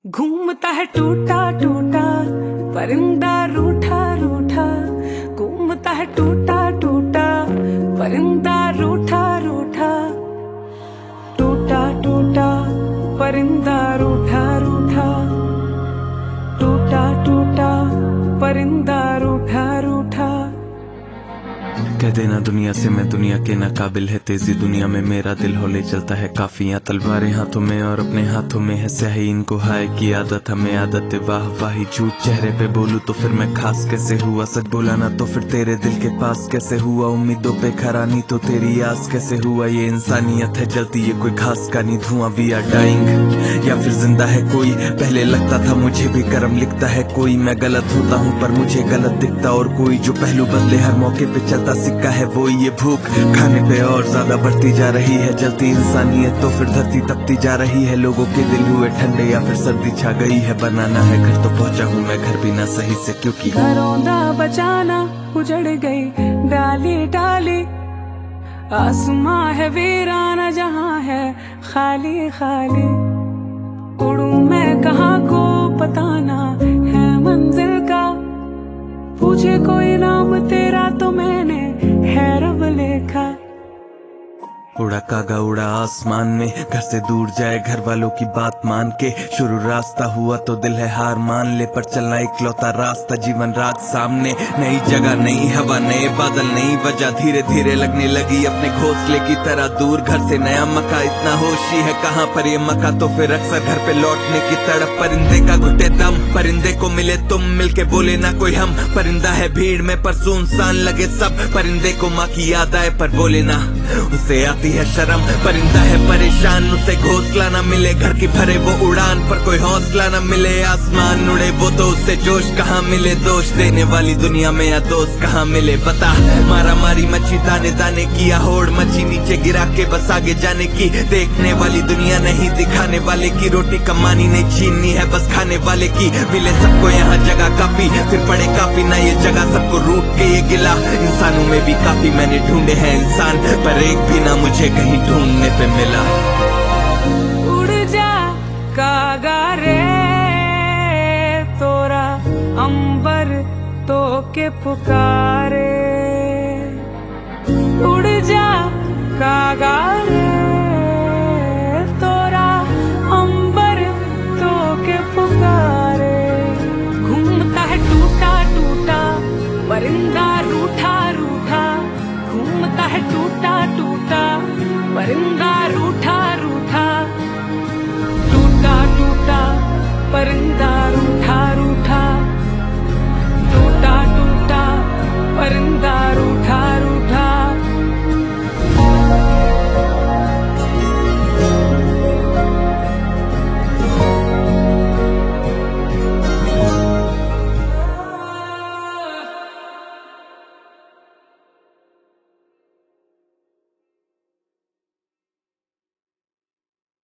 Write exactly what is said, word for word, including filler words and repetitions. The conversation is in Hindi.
घूमता है टूटा टूटा परिंदा रूठा रूठा, घूमता है टूटा टूटा परिंदा रूठा रूठा, टूटा टूटा परिंदा रूठा रूठा, टूटा टूटा परिंदा रूठा रूठा। कह देना दुनिया से मैं दुनिया के नाकाबिल है, तेजी दुनिया में मेरा दिल हौले चलता है काफियां तलवारें हाथों में और अपने हाथों में है स्याही, इनको हाय की आदत हमें आदत वाह वाही, झूठ चेहरे पे बोलूं तो फिर मैं खास कैसे हुआ, सच बोला ना तो फिर तेरे दिल के पास कैसे हुआ, उम्मीदों पे खरा नहीं तो तेरी आस कैसे हुआ, ये इंसानियत है जलती ये कोई खास का नहीं धुआं, वी आर डाइंग या फिर जिंदा है कोई, पहले लगता था मुझे भी कर्म लिखता है कोई, मैं गलत होता हूँ पर मुझे गलत दिखता और कोई, जो पहलू बदले हर मौके पे चलता सिक्का है वो, ये भूख खाने पे और ज्यादा बढ़ती जा रही है, जलती इंसानियत तो फिर धरती तपती जा रही है, लोगों के दिल हुए ठंडे या फिर सर्दी छा गई है, बनाना है घर तो पहुंचा हूँ मैं घर भी ना सही से, क्योंकि घरों दा बचाना उजड़ गई डाली डाली, आसमां है वीराना जहां है खाली खाली, उड़ूं मैं कहाँ को पता ना है मंजिल का, पूछे कोई नाम तेरा तो मैंने है रब लेखा, उड़ा कागा उड़ा आसमान में, घर से दूर जाए घर वालों की बात मान के, शुरू रास्ता हुआ तो दिल है हार मान ले, पर चलना इकलौता रास्ता जीवन रात सामने, नई जगह नई हवा नए बादल नई वजह, धीरे धीरे लगने लगी अपने घोंसले की तरह दूर, घर से नया मका इतना होशी है कहाँ पर ये मका, तो फिर अक्सर घर पे लौटने की तड़प, परिंदे का घुटे दम परिंदे को मिले तुम, मिलके बोले ना कोई हम, परिंदा है भीड़ में पर सुनसान लगे सब, परिंदे को माँ की याद आए पर बोले ना उसे आती है शर्म, परिंदा है परेशान उसे घोंसला न मिले, घर की भरे वो उड़ान पर कोई हौसला न मिले, आसमान उड़े वो तो उससे जोश कहाँ मिले, दोष देने वाली दुनिया में या दोस्त कहाँ मिले, बता मारा मारी मच्छी दाने दाने की या होड़ मच्छी नीचे गिरा के बस आगे जाने की, देखने वाली दुनिया नहीं दिखाने वाले की, रोटी कमानी नहीं छीननी है बस खाने वाले की, मिले सबको यहाँ जगह काफी फिर पड़े काफी ना ये जगह सबको रूट के ये गिला, इंसानों में भी काफी मैंने ढूंढे हैं इंसान पर एक भी ना मुझे कहीं ढूंढने पे मिला। उड़ जा कागा रे तोरा अंबर तो के पुकारे, उड़ जा कागा रे तोरा अंबर तो के पुकारे, घूमता है टूटा टूटा परिंदा रूठा रूठा, घूमता है टूटा टूटा परिंदा रूठा रूठा, टूटा टूटा परिंदा रूठा रूठा, टूटा टूटा परिंदा रूठा।